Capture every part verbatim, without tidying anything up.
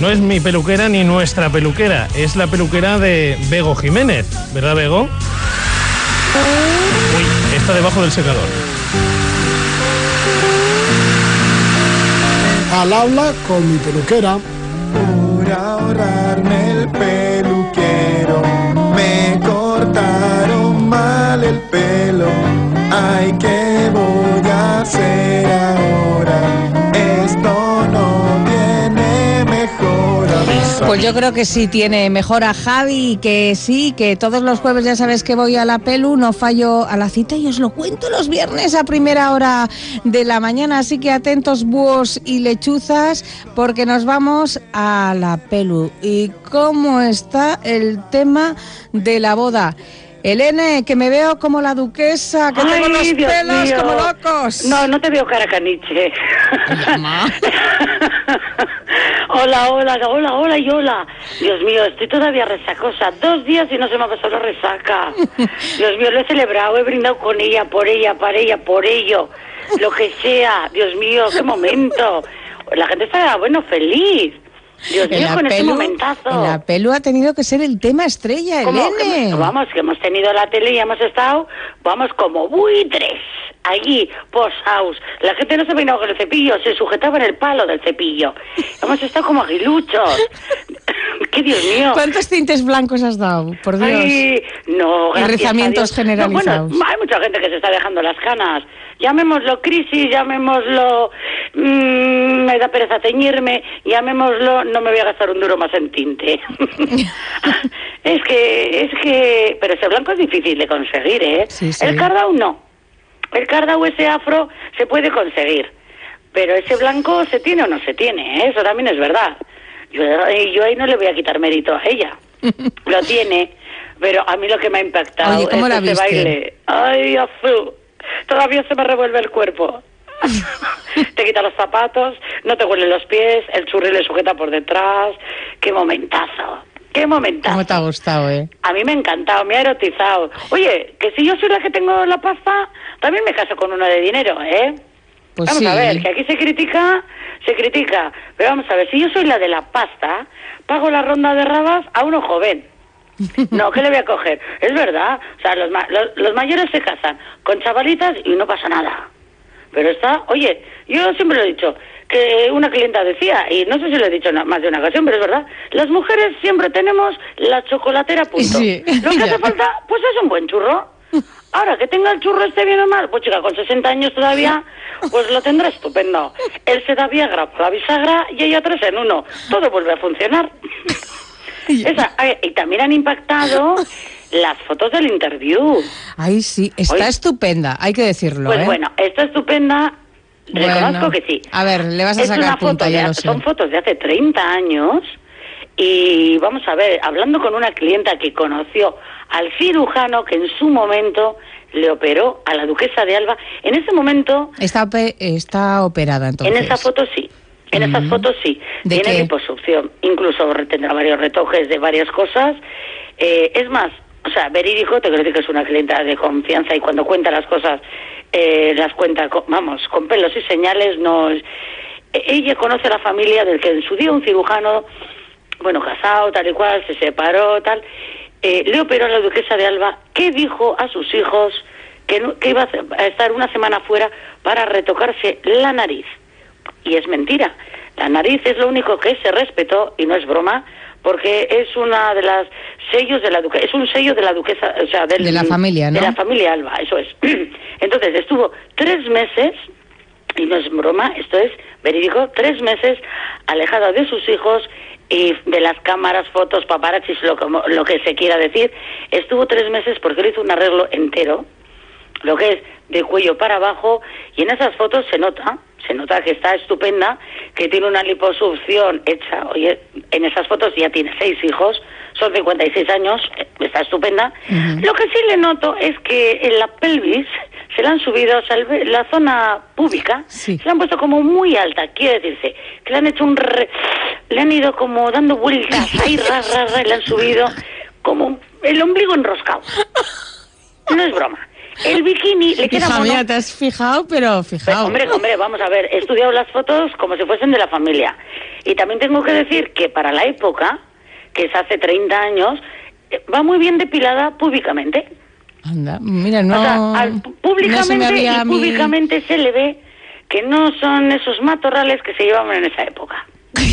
no es mi peluquera ni nuestra peluquera, es la peluquera de Bego Jiménez, ¿verdad, Bego? Uy, está debajo del secador. Al habla con mi peluquera. Por ahorrarme el peluquero, me cortaron mal el pelo. Ay, ¿qué voy a hacer ahora? Esto no tiene mejora. Pues yo creo que sí tiene mejora, Javi, que sí, que todos los jueves ya sabes que voy a la pelu, no fallo a la cita y os lo cuento los viernes a primera hora de la mañana, así que atentos búhos y lechuzas porque nos vamos a la pelu. ¿Y cómo está el tema de la boda? Elene, que me veo como la duquesa, que Ay, tengo los Dios pelos mío. como locos. No, no te veo cara caniche. Mamá. Hola, hola, hola, hola y hola. Dios mío, estoy todavía resacosa. Dos días y no se me ha pasado la resaca. Dios mío, lo he celebrado, he brindado con ella, por ella, para ella, por ello. Lo que sea. Dios mío, qué momento. La gente está, bueno, feliz. Dios mío, con ese momentazo. La pelu ha tenido que ser el tema estrella, ¿Cómo? Elene. Que, vamos, que hemos tenido la tele y hemos estado, vamos, como buitres, allí, posaos. La gente no se peinaba con el cepillo, se sujetaba en el palo del cepillo. Hemos estado como aguiluchos. ¡Qué Dios mío! ¿Cuántos tintes blancos has dado? Por Dios. Ay, no, y rezamientos generalizados. No, bueno, hay mucha gente que se está dejando las canas. Llamémoslo crisis, llamémoslo mmm, me da pereza teñirme, llamémoslo no me voy a gastar un duro más en tinte. es que, es que, pero ese blanco es difícil de conseguir, ¿eh? Sí, sí. El cardau no. El cardau, ese afro, se puede conseguir. Pero ese blanco se tiene o no se tiene, ¿eh? Eso también es verdad. Yo, yo ahí no le voy a quitar mérito a ella. Lo tiene, pero a mí lo que me ha impactado Oye, ¿cómo es la ese viste? baile. Ay, azul. Todavía se me revuelve el cuerpo. Te quita los zapatos, no te huelen los pies, el churri le sujeta por detrás. ¡Qué momentazo! ¡Qué momentazo! ¿Cómo te ha gustado, eh? A mí me ha encantado, me ha erotizado. Oye, que si yo soy la que tengo la pasta, también me caso con uno de dinero, ¿eh? Pues vamos sí. a ver, que aquí se critica, se critica. Pero vamos a ver, si yo soy la de la pasta, pago la ronda de rabas a uno joven. No, ¿qué le voy a coger? Es verdad, o sea, los, ma los, los mayores se casan con chavalitas y no pasa nada. Pero está, oye, yo siempre lo he dicho, que una clienta decía, y no sé si lo he dicho más de una ocasión, pero es verdad, las mujeres siempre tenemos la chocolatera a punto. Sí, Lo que ya. hace falta, pues es un buen churro. Ahora, que tenga el churro esté bien o mal, pues chica, con sesenta años todavía, pues lo tendrá estupendo. Él se da Viagra por la bisagra y ella tres en uno. Todo vuelve a funcionar. Esa, eh, y también han impactado las fotos del interview. Ay, sí, está Oye, estupenda, hay que decirlo, Pues ¿eh? bueno, está estupenda, Bueno. reconozco que sí. A ver, le vas a Es sacar una punta, foto ya de- lo sé. Son fotos de hace treinta años y vamos a ver, hablando con una clienta que conoció al cirujano que en su momento le operó a la duquesa de Alba, en ese momento, Está, ope- está operada, entonces. en esa foto sí. En Mm. esas fotos sí, ¿De tiene qué? liposucción, incluso tendrá varios retoques de varias cosas. Eh, es más, o sea, verídico, te quiero decir que es una clienta de confianza y cuando cuenta las cosas, eh, las cuenta, con, vamos, con pelos y señales. No, es- ella conoce a la familia del que en su día un cirujano, bueno, casado, tal y cual, se separó, tal, eh, le operó a la duquesa de Alba, que dijo a sus hijos que, no- que iba a estar una semana fuera para retocarse la nariz. Y es mentira. La nariz es lo único que se respetó y no es broma, porque es una de las sellos de la duquesa, es un sello de la duquesa, o sea, del, De la familia, ¿no? de la familia Alba, eso es. Entonces estuvo tres meses, y no es broma, esto es verídico, tres meses alejada de sus hijos y de las cámaras, fotos, paparazzis, lo, como- lo que se quiera decir. Estuvo tres meses porque le hizo un arreglo entero, lo que es de cuello para abajo, y en esas fotos se nota, se nota que está estupenda, que tiene una liposucción hecha. Oye, en esas fotos ya tiene seis hijos, son cincuenta y seis años, eh, está estupenda. Ujú. Lo que sí le noto es que en la pelvis se la han subido, o sea, el- la zona púbica, Sí. se la han puesto como muy alta, quiere decirse, que le han hecho un... Re, le han ido como dando vueltas, ahí, ras, ras, ras, y le han subido como el ombligo enroscado. No es broma. El bikini le queda Hija mono. mía, te has fijado, pero Pero, fijado. hombre, hombre, vamos a ver, he estudiado las fotos como si fuesen de la familia. Y también tengo que decir que para la época, que es hace treinta años, eh, va muy bien depilada públicamente. Anda, mira, no... O sea, al- no se me públicamente había a y mí- públicamente se le ve que no son esos matorrales que se llevaban en esa época.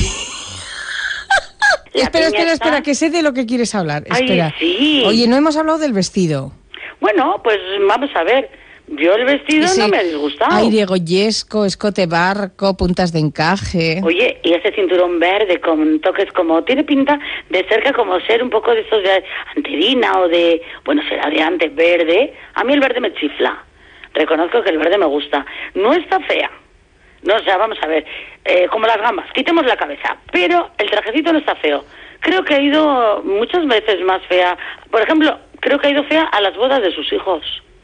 La Espera, piña espera, está- espera, que sé de lo que quieres hablar. Ay, Espera. sí. Oye, no hemos hablado del vestido. Bueno, pues vamos a ver. Yo el vestido Ese no me ha disgustado. Aire goyesco, escote barco, puntas de encaje. Oye, y ese cinturón verde con toques como... Tiene pinta de cerca como ser un poco de estos de anterina o de... Bueno, será de antes verde. A mí el verde me chifla. Reconozco que el verde me gusta. No está fea. No, o sea, vamos a ver. Eh, como las gambas, quitemos la cabeza. Pero el trajecito no está feo. Creo que ha ido muchas veces más fea. Por ejemplo, creo que ha ido fea a las bodas de sus hijos.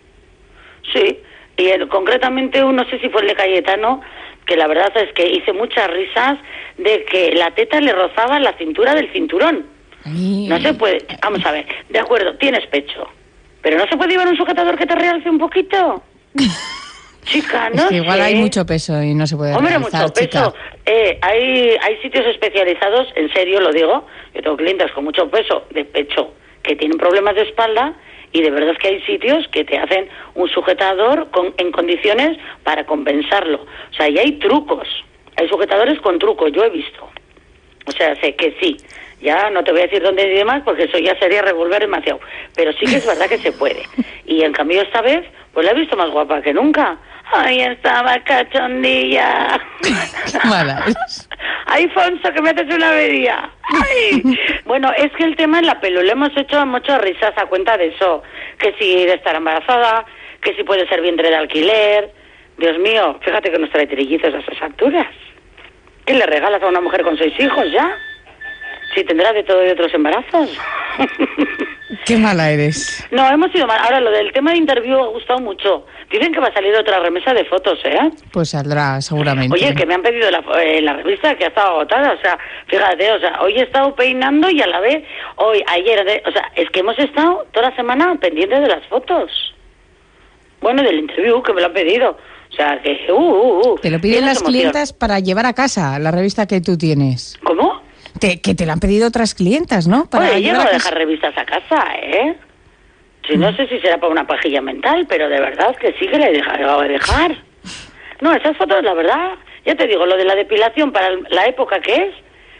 Sí, y el- concretamente uno, no sé si fue el de Cayetano, que la verdad es que hice muchas risas de que la teta le rozaba la cintura del cinturón. Ay. No se puede, vamos a ver, de acuerdo, tienes pecho, pero no se puede llevar un sujetador que te realce un poquito. Chica, no Es que igual sé. hay mucho peso y no se puede Hombre, realizar, mucho peso. chica. Eh, hay, hay sitios especializados, en serio lo digo, yo tengo clientes con mucho peso de pecho que tienen problemas de espalda y de verdad es que hay sitios que te hacen un sujetador con, en condiciones para compensarlo. O sea, y hay trucos, hay sujetadores con trucos, yo he visto. O sea, sé que sí. Ya no te voy a decir dónde y demás porque eso ya sería revolver demasiado. Pero sí que es verdad que se puede. Y en cambio esta vez, pues la he visto más guapa que nunca. Ahí estaba cachondilla. Qué mala eres. Ay, Fonso, que me haces una avería. Ay. Bueno, es que el tema en la pelo, le hemos hecho muchas risas a cuenta de eso. Que si de estar embarazada, que si puede ser vientre de alquiler. Dios mío, fíjate que nos trae trillizos a esas alturas. ¿Qué le regalas a una mujer con seis hijos ya? Si tendrá de todo y otros embarazos. Qué mala eres. No, hemos ido mal. Ahora, lo del tema de interview ha gustado mucho. Dicen que va a salir otra remesa de fotos, ¿eh? Pues saldrá seguramente. Oye, que me han pedido la, eh, la revista que ha estado agotada. O sea, fíjate, o sea, hoy he estado peinando y a la vez, hoy, ayer, de- o sea, es que hemos estado toda la semana pendientes de las fotos. Bueno, del interview que me lo han pedido. O sea, que, uh, uh, uh. Te lo piden Tienes las emoción. clientas para llevar a casa la revista que tú tienes. ¿Cómo? Te- que te la han pedido otras clientas, ¿no? Para Oye, llevar llego a a casa. dejar revistas a casa, ¿eh? Sí, no sé si será para una pajilla mental, pero de verdad que sí que la he dejado de dejar. No, esas fotos, la verdad, ya te digo, lo de la depilación para el- la época que es,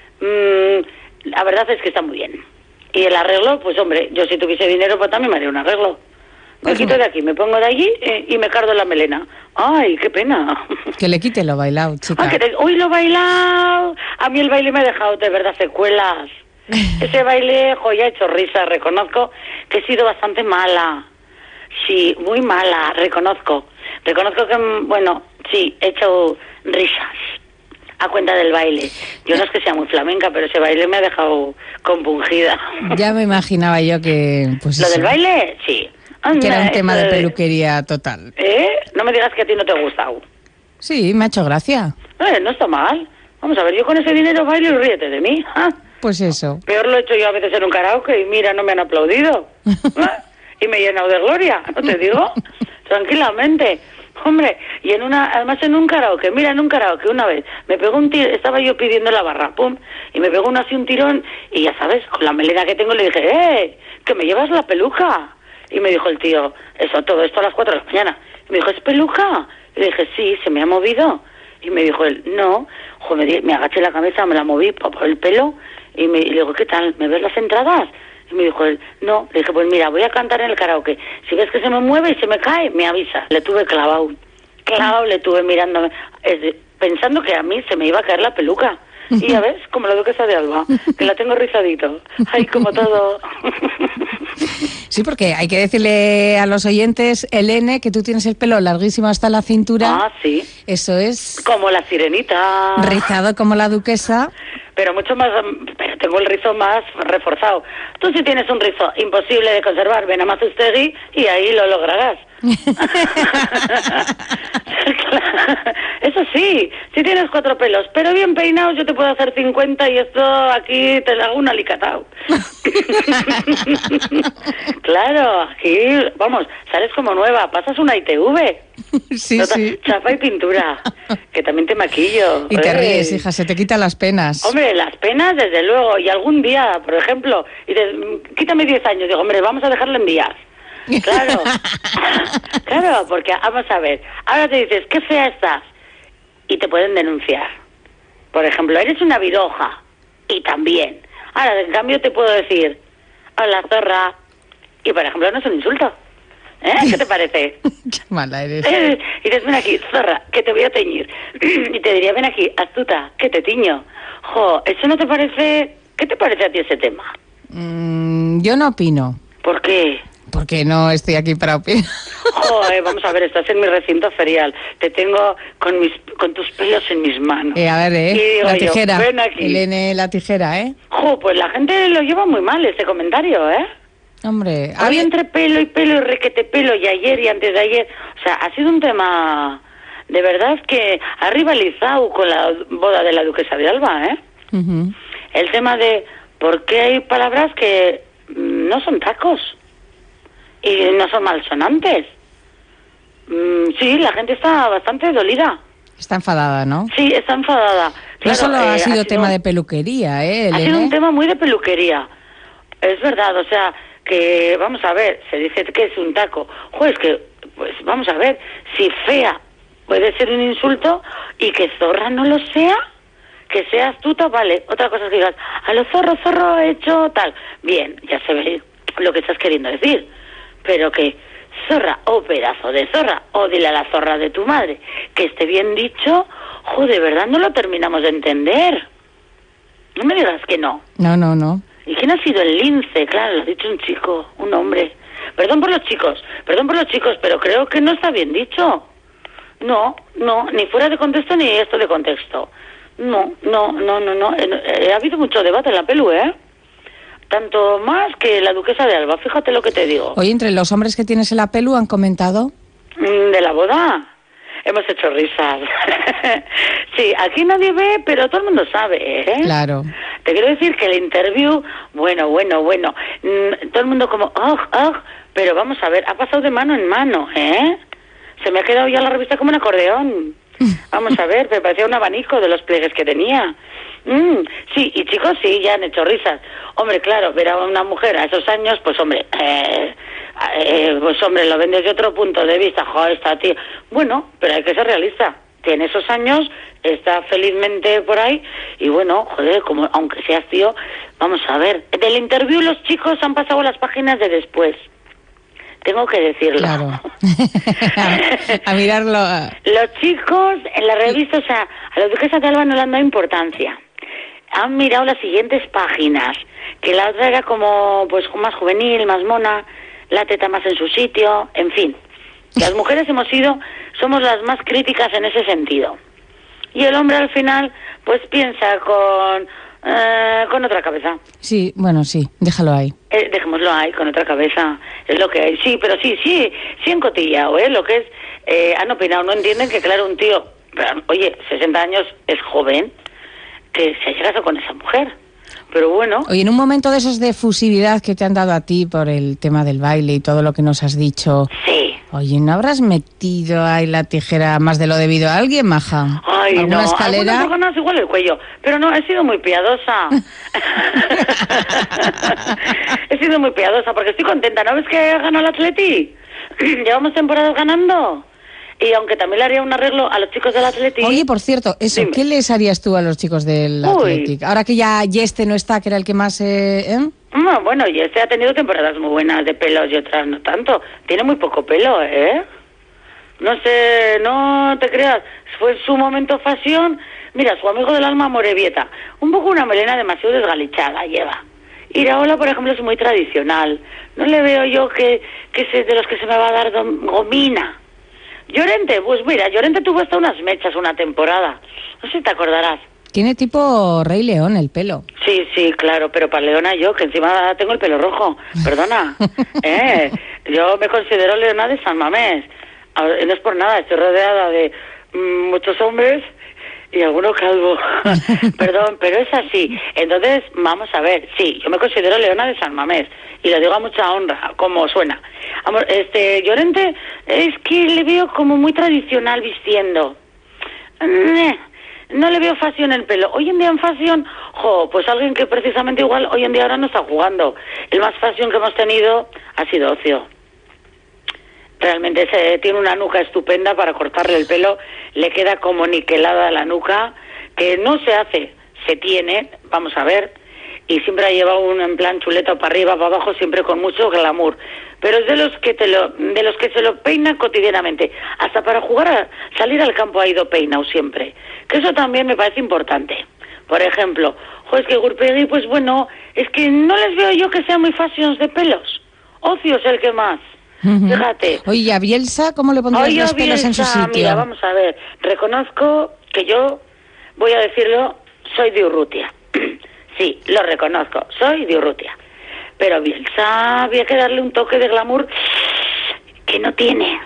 mmm, la verdad es que está muy bien. Y el arreglo, pues hombre, yo si tuviese dinero, pues también me haría un arreglo. Me Pues quito no. de aquí, me pongo de allí eh, y me cargo la melena. Ay, qué pena. Que le quite lo bailado, chica. Ah, que te... Uy, lo he bailado. A mí el baile me ha dejado de verdad secuelas. Ese baile, joya, he hecho risa. Reconozco que he sido bastante mala. Sí, muy mala, reconozco. Reconozco que, mm, bueno, sí, he hecho risas a cuenta del baile. Yo no es que sea muy flamenca, pero ese baile me ha dejado compungida. Ya me imaginaba yo que... Pues ¿Lo eso, del baile? Sí. que era Anda, un tema eso de peluquería total. ¿Eh? No me digas que a ti no te ha gustado. Sí, me ha hecho gracia. Eh, no está mal. Vamos a ver, yo con ese dinero bailo y ríete de mí. ¿Ah? Pues eso. Peor lo he hecho yo a veces en un karaoke y mira, no me han aplaudido. ¿Ah? Y me he llenado de gloria, ¿no te digo? Tranquilamente. Hombre, y en una, además en un karaoke, mira, en un karaoke una vez, me pegó un tiro, estaba yo pidiendo la barra, pum, y me pegó uno así un tirón, y ya sabes, con la melena que tengo le dije, ¡eh! ¡Que me llevas la peluca! Y me dijo el tío, eso, todo esto a las cuatro de la mañana. Y me dijo, ¿es peluca? Y le dije, sí, ¿se me ha movido? Y me dijo él, no. Joder, me, di- me agaché la cabeza, me la moví por por el pelo, y, me, y le digo, ¿qué tal? ¿Me ves las entradas? Y me dijo él, no. Le dije, pues mira, voy a cantar en el karaoke. Si ves que se me mueve y se me cae, me avisa. Le tuve clavado. Clavado, le tuve mirándome, es de- pensando que a mí se me iba a caer la peluca. Y ya ves, como la duquesa de Alba, que la tengo rizadito. Ay, como todo. Sí, porque hay que decirle a los oyentes, Elene, que tú tienes el pelo larguísimo hasta la cintura. Ah, sí. Eso es Como la sirenita. rizado como la duquesa. Pero mucho más, mm, pero tengo el rizo más reforzado. Tú sí tienes un rizo imposible de conservar, ven a Mazustegui y ahí lo lograrás. Eso sí, si tienes cuatro pelos, pero bien peinados yo te puedo hacer cincuenta y esto aquí te hago un alicatao. Claro, aquí, vamos, sales como nueva, pasas una I T V. Sí, Nota, sí. chapa y pintura, que también te maquillo. Y te Ey. ríes, hija, se te quitan las penas. Hombre, las penas, desde luego, y algún día, por ejemplo, y dices, quítame diez años, digo, hombre, vamos a dejarlo en días. Claro, claro, porque vamos a ver, ahora te dices, qué fea estás, y te pueden denunciar. Por ejemplo, eres una viroja, y también. Ahora, en cambio, te puedo decir, hola, zorra, y por ejemplo, no es un insulto. ¿Eh? ¿Qué te parece? Qué mala eres. Eh, y dices, ven aquí, zorra, que te voy a teñir. Y te diría, ven aquí, astuta, que te tiño. Jo, ¿eso no te parece? ¿Qué te parece a ti ese tema? Mm, yo no opino, ¿Por qué? porque no estoy aquí para opinar. Joder, vamos a ver, estás en mi recinto ferial. Te tengo con mis con tus pelos en mis manos. Eh, a ver, Y ¿eh? digo La yo, tijera. ven aquí. Elene, la tijera, ¿eh? Jo, pues la gente lo lleva muy mal, este comentario, ¿eh? Hombre, a Hoy ver, entre pelo y pelo y requete pelo y ayer y antes de ayer. O sea, ha sido un tema de verdad que ha rivalizado con la boda de la duquesa de Alba, ¿eh? ujú. El tema de por qué hay palabras que mm, no son tacos y no son malsonantes. Mm, sí, la gente está bastante dolida. Está enfadada, ¿no? Sí, está enfadada. No Claro, solo ha eh, sido tema de peluquería, ¿eh, Ha Elene? sido un tema muy de peluquería. Es verdad, o sea, que vamos a ver, se dice que es un taco. Joder, es que, pues vamos a ver, si fea puede ser un insulto y que zorra no lo sea, que sea astuta, vale. Otra cosa es que digas, a lo zorro, zorro he hecho tal. Bien, ya se ve lo que estás queriendo decir. Pero que zorra o pedazo de zorra, o dile a la zorra de tu madre que esté bien dicho, joder, de verdad no lo terminamos de entender. No me digas que no. No, no, no. ¿Y quién ha sido el lince? Claro, lo ha dicho un chico, un hombre. Perdón por los chicos, perdón por los chicos, pero creo que no está bien dicho. No, no, ni fuera de contexto ni esto de contexto. No, no, no, no, no. Eh, eh, ha habido mucho debate en la pelu, ¿eh? Tanto más que la duquesa de Alba, fíjate lo que te digo. Oye, entre los hombres que tienes en la pelu han comentado... Mm, ¿De la boda? Hemos hecho risas. Sí, aquí nadie ve, pero todo el mundo sabe, ¿eh? Claro. Te quiero decir que el interview, bueno, bueno, bueno, mm, todo el mundo como, oh, oh, pero vamos a ver, ha pasado de mano en mano, ¿eh? Se me ha quedado ya la revista como un acordeón. Vamos a ver, me parecía un abanico de los pliegues que tenía. Mm, sí, y chicos, sí, ya han hecho risas. Hombre, claro, ver a una mujer a esos años, pues hombre, eh, eh, pues hombre, lo ven desde otro punto de vista. Joder, esta tía. Bueno, pero hay que ser realista. Tiene esos años, está felizmente por ahí, y bueno, joder, como aunque seas tío, vamos a ver. Del interview los chicos han pasado las páginas de después. Tengo que decirlo. Claro. a, a mirarlo... a- Los chicos en la revista, o sea, a la duquesa de Alba no le han dado importancia. Han mirado las siguientes páginas, que la otra era como, pues, más juvenil, más mona, la teta más en su sitio, en fin. Las mujeres hemos sido, somos las más críticas en ese sentido. Y el hombre al final, pues piensa con, eh, con otra cabeza. Sí, bueno, sí, déjalo ahí. Eh, dejémoslo ahí, con otra cabeza. Es lo que hay. Sí, pero sí, sí, sí encotillado, ¿eh? Lo que es, eh, han opinado, no entienden que, claro, un tío, pero, oye, sesenta años es joven, que se ha llegado con esa mujer. Pero bueno, Oye, en un momento de esos de fusividad que te han dado a ti por el tema del baile y todo lo que nos has dicho, sí. oye, ¿no habrás metido ahí la tijera más de lo debido a alguien, maja? Ay, ¿Alguna no, escalera? algunas ganas igual el cuello, pero no, he sido muy piadosa. He sido muy piadosa porque estoy contenta. ¿No ves que ganó el Atleti? Llevamos temporadas ganando. Y aunque también le haría un arreglo a los chicos del Atleti. Oye, por cierto, eso, Dime. ¿qué les harías tú a los chicos del Uy. Athletic? Ahora que ya Yeste no está, que era el que más... Eh, ¿eh? No, bueno, y este ha tenido temporadas muy buenas de pelos y otras no tanto. Tiene muy poco pelo, ¿eh? No sé, no te creas. Fue su momento fashion. Mira, su amigo del alma, Morevieta. Un poco una melena demasiado desgalichada lleva. Iraola, por ejemplo, es muy tradicional. No le veo yo que, que es de los que se me va a dar dom- gomina. Llorente, pues mira, Llorente tuvo hasta unas mechas una temporada. No sé si te acordarás. Tiene tipo Rey León el pelo. Sí, sí, claro, pero para Leona yo, que encima tengo el pelo rojo, perdona, ¿eh? Yo me considero Leona de San Mamés. A ver, no es por nada, estoy rodeada de mm, muchos hombres y algunos calvos. Perdón, pero es así. Entonces, vamos a ver, sí, yo me considero Leona de San Mamés y lo digo a mucha honra, como suena. Amor, este, Llorente es que le veo como muy tradicional vistiendo. No le veo fashion en el pelo. Hoy en día en fashion, jo, pues alguien que precisamente igual hoy en día ahora no está jugando. El más fashion que hemos tenido ha sido Ocio. Realmente se, tiene una nuca estupenda para cortarle el pelo, le queda como niquelada la nuca, que no se hace, se tiene, vamos a ver, y siempre ha llevado un en plan chuleta para arriba, para abajo, siempre con mucho glamour. Pero es de los que te lo, de los que se lo peina cotidianamente. Hasta para jugar a salir al campo ha ido peinado siempre. Que eso también me parece importante. Por ejemplo, jo, es que Gurpegui, pues bueno, es que no les veo yo que sean muy fashions de pelos. Ocio es el que más. Uh-huh. Fíjate. Oye, ¿a Bielsa cómo le pondrías Oye, los pelos Bielsa, en su sitio? Mira, vamos a ver. Reconozco que yo, voy a decirlo, soy de Urrutia. Sí, lo reconozco, soy de Urrutia. Pero Bielsa había que darle un toque de glamour que no tiene.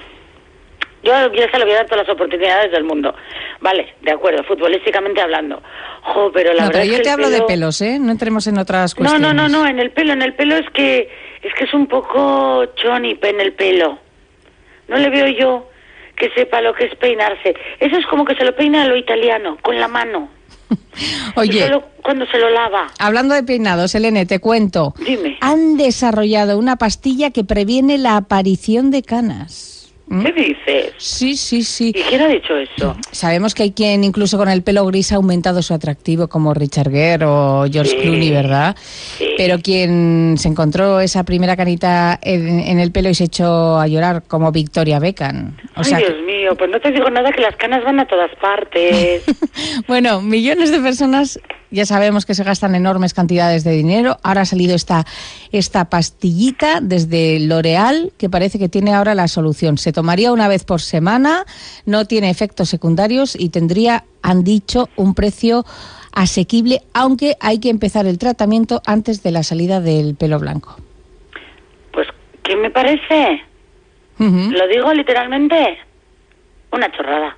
Yo a Bielsa le voy a dar todas las oportunidades del mundo. Vale, de acuerdo, futbolísticamente hablando. Jo, pero la no, verdad pero yo es que te hablo pelo... de pelos, ¿eh? No entremos en otras No, cuestiones. no, no, no, en el pelo, en el pelo es que es que es un poco chonipe en el pelo. No le veo yo que sepa lo que es peinarse. Eso es como que se lo peina a lo italiano, con la mano. Oye, y solo cuando se lo lava. Hablando de peinados, Elene, te cuento. Dime. Han desarrollado una pastilla que previene la aparición de canas. ¿Mm? ¿Qué dices? Sí, sí, sí. ¿Y quién ha dicho eso? Sabemos que hay quien incluso con el pelo gris ha aumentado su atractivo, como Richard Gere o George Sí, Clooney, ¿verdad? Sí. Pero quien se encontró esa primera canita en, en el pelo y se echó a llorar, como Victoria Beckham. O Ay, sea, Dios mío, pues no te digo nada, que las canas van a todas partes. bueno, millones de personas ya sabemos que se gastan enormes cantidades de dinero. Ahora ha salido esta, esta pastillita desde L'Oréal que parece que tiene ahora la solución. Se tomaría una vez por semana, no tiene efectos secundarios y tendría, han dicho, un precio asequible, aunque hay que empezar el tratamiento antes de la salida del pelo blanco. Pues, ¿qué me parece? Uh-huh. Lo digo literalmente, una chorrada.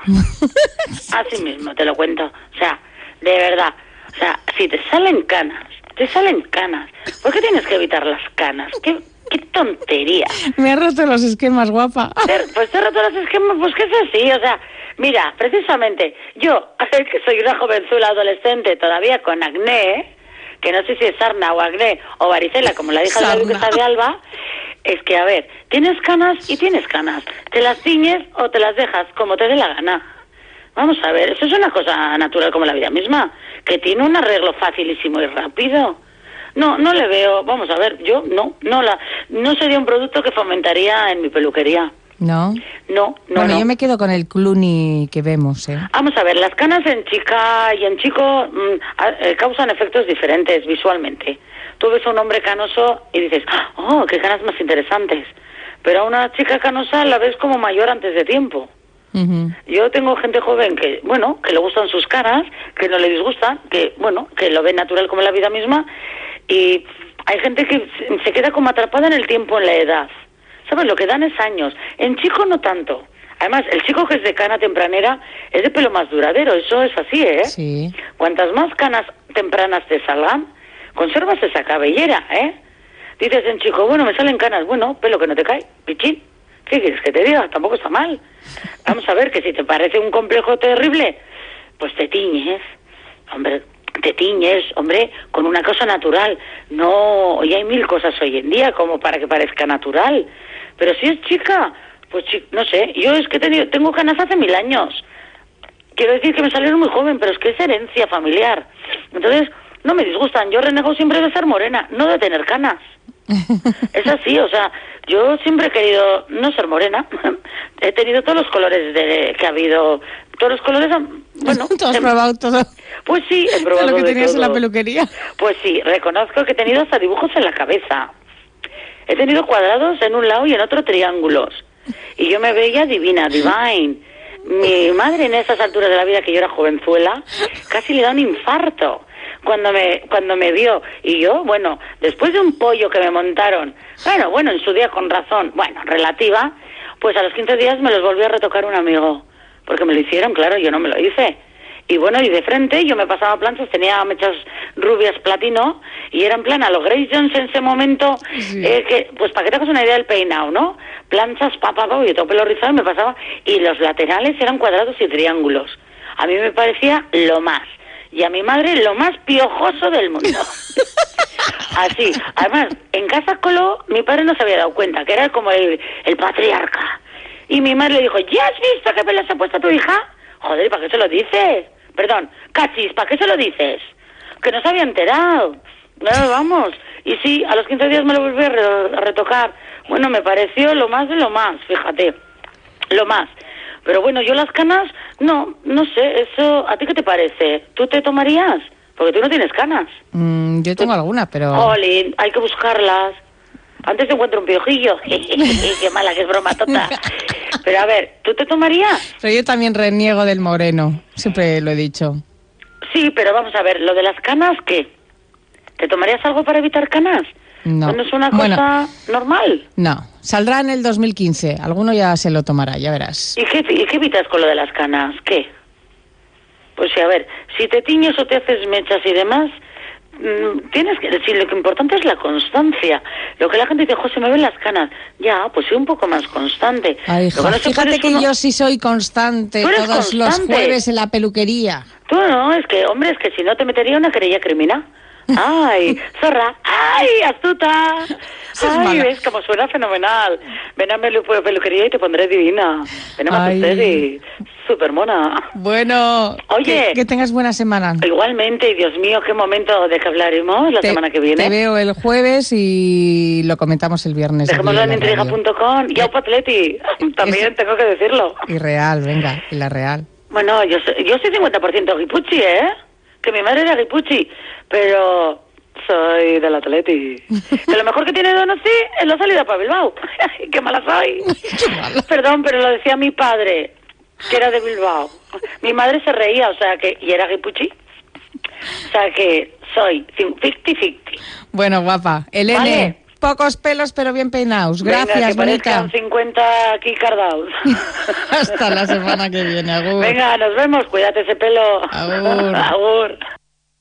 Así mismo te lo cuento. O sea, de verdad. O sea, si te salen canas, te salen canas. ¿Por qué tienes que evitar las canas? ¿Qué, qué tontería? Me ha roto los esquemas, guapa. Pues te he roto los esquemas, pues que es así. O sea, mira, precisamente, yo, que soy una jovenzuela adolescente todavía con acné, que no sé si es sarna o acné o varicela, como la hija de la duquesa de Alba, es que, a ver, tienes canas y tienes canas. Te las ciñes o te las dejas como te dé la gana. Vamos a ver, eso es una cosa natural como la vida misma, que tiene un arreglo facilísimo y rápido. No, no le veo, vamos a ver, yo no, no la, no sería un producto que fomentaría en mi peluquería. ¿No? No, no, Bueno, no. yo me quedo con el Clooney que vemos, ¿eh? Vamos a ver, las canas en chica y en chico mmm, eh, causan efectos diferentes visualmente. Tú ves a un hombre canoso y dices, oh, qué canas más interesantes. Pero a una chica canosa la ves como mayor antes de tiempo. Uh-huh. Yo tengo gente joven que, bueno, que le gustan sus caras, que no le disgustan, que, bueno, que lo ve natural como la vida misma, y hay gente que se queda como atrapada en el tiempo, en la edad. ¿Sabes? Lo que dan es años. En chico no tanto. Además, el chico que es de cana tempranera es de pelo más duradero, eso es así, ¿eh? Sí. Cuantas más canas tempranas te salgan, conservas esa cabellera, ¿eh? Dices en chico, bueno, me salen canas, bueno, pelo que no te cae, pichín. ¿Qué quieres que te diga? Tampoco está mal. Vamos a ver, que si te parece un complejo terrible, pues te tiñes. Hombre, te tiñes, hombre, con una cosa natural. No, hoy hay mil cosas hoy en día como para que parezca natural. Pero si es chica, pues chi- no sé, yo es que he tenido, tengo canas hace mil años. Quiero decir que me salieron muy joven, pero es que es herencia familiar. Entonces, no me disgustan. Yo renego siempre de ser morena, no de tener canas. Es así, o sea, yo siempre he querido no ser morena. He tenido todos los colores de que ha habido, todos los colores, bueno. ¿Tú has he, probado todo? Pues sí, he probado todo lo que de tenías todo. en la peluquería. Pues sí, reconozco que he tenido hasta dibujos en la cabeza. He tenido cuadrados en un lado y en otro triángulos. Y yo me veía divina, divine. Mi madre en esas alturas de la vida, que yo era jovenzuela, casi le da un infarto cuando me cuando me vio. Y yo, bueno, después de un pollo que me montaron, bueno, bueno, en su día con razón, bueno, relativa, pues a los quince días me los volvió a retocar un amigo. porque me lo hicieron, claro, yo no me lo hice. Y bueno, y de frente yo me pasaba planchas, tenía mechas rubias platino, y era en plan a los Grace Jones en ese momento, sí. eh, que pues para que te hagas una idea del peinado, ¿no? Planchas, papá, pa, y todo pelo rizado, me pasaba, y los laterales eran cuadrados y triángulos. A mí me parecía lo más. Y a mi madre lo más piojoso del mundo. Así. Además, en Casa Coló, mi padre no se había dado cuenta, que era como el, el patriarca. Y mi madre le dijo, ¿ya has visto qué pelo se ha puesto tu hija? Joder, ¿para qué se lo dices? Perdón, cachis, ¿para qué se lo dices? Que no se había enterado. No, vamos. Y sí, a los quince días me lo volví a, re a retocar. Bueno, me pareció lo más de lo más, fíjate. Lo más. Pero bueno, yo las canas, no, no sé, eso, ¿a ti qué te parece? ¿Tú te tomarías? Porque tú no tienes canas. Mm, yo tengo ¿Tú? algunas, pero... Jolín, hay que buscarlas. Antes te encuentro un piojillo. Qué mala, que es broma tonta. Pero a ver, ¿tú te tomarías? Pero yo también reniego del moreno, siempre lo he dicho. Sí, pero vamos a ver, lo de las canas, ¿qué? ¿Te tomarías algo para evitar canas? No. ¿No es una cosa bueno, normal? No, saldrá en el dos mil quince, alguno ya se lo tomará, ya verás. ¿Y qué, ¿Y qué evitas con lo de las canas? ¿Qué? Pues sí, a ver, si te tiñes o te haces mechas y demás, mmm, tienes que... Si lo que importante es la constancia. Lo que la gente dice, José, me ven las canas. Ya, pues sí, un poco más constante. Ay, hija, no fíjate que uno... yo sí soy constante todos constante. Los jueves en la peluquería. Tú no, es que, hombre, es que si no te metería una querella criminal. ¡Ay, zorra! ¡Ay, astuta! ¡Ay, ves cómo suena fenomenal! Ven a mi peluquería y te pondré divina. Ven a Masteri, súper mona. Bueno, oye, que, que tengas buena semana. Igualmente, y Dios mío, qué momento de que hablaremos la te, semana que viene. Te veo el jueves y lo comentamos el viernes. Dejémoslo en intriga punto com y Aupa Atleti, también es, tengo que decirlo. Y Real, venga, y la Real. Bueno, yo soy, yo soy cincuenta por ciento guipuchi, ¿eh? Que mi madre era guipuchi, pero soy del Atleti. Que lo mejor que tiene Donosti es la salida para Bilbao. ¡Qué mala soy! Qué mala. Perdón, pero lo decía mi padre, que era de Bilbao. Mi madre se reía, o sea que... ¿Y era guipuchi? O sea que soy cincuenta cincuenta. Bueno, guapa. Elene, ¿vale? Pocos pelos pero bien peinados. Gracias, venga, que bonita. cincuenta aquí cardados. Hasta la semana que viene, agur. Venga, nos vemos. Cuídate ese pelo. Agur. Agur.